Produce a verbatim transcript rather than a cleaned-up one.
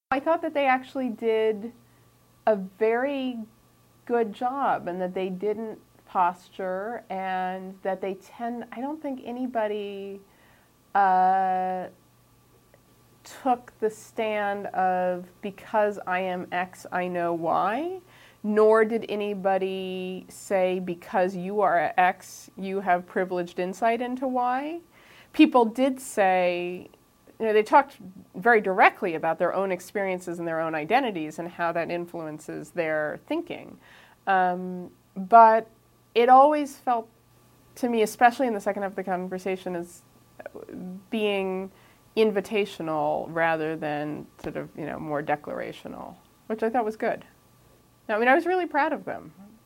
I thought that they actually did a very good job and that they didn't posture and that they tend, I don't think anybody uh, took the stand of because I am X, I know Y, nor did anybody say because you are X, you have privileged insight into Y. People did say, you know, they talked very directly about their own experiences and their own identities and how that influences their thinking. Um, but it always felt to me, especially in the second half of the conversation, as being invitational rather than sort of, you know, more declarational, which I thought was good. I mean, I was really proud of them.